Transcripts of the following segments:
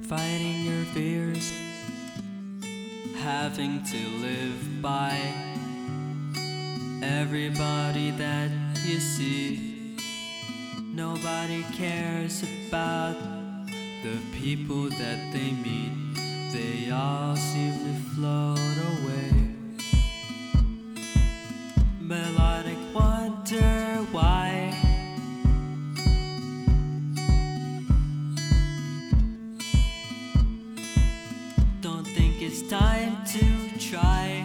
fighting your fears, having to live by everybody that you see. Nobody cares about the people that they meet. They all seem to float away. Melodic wonder why. Don't think it's time to try.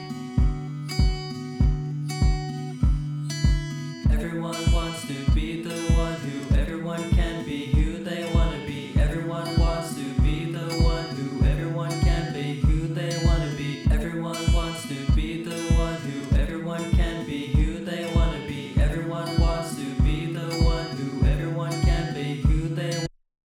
Everyone wants to be the one who everyone can be who they want to be. Everyone wants to be the one who everyone can be who they want to be. Everyone wants to be the one who everyone can be who they want to be. Everyone wants to be the one who everyone can be who they want.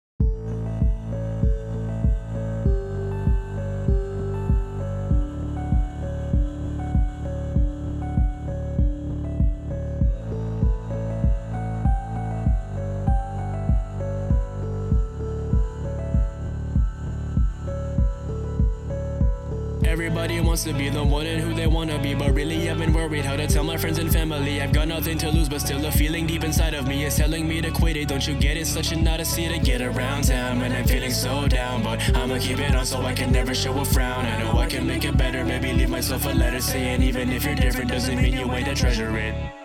Everybody wants to be the one and who they wanna be, but really I've been worried how to tell my friends and family. I've got nothing to lose, but still a feeling deep inside of me is telling me to quit it. Don't you get it? Such an odyssey to get around town, and I'm feeling so down, but I'ma keep it on so I can never show a frown. I know I can make it better, maybe leave myself a letter saying even if you're different doesn't mean you ain't to treasure it.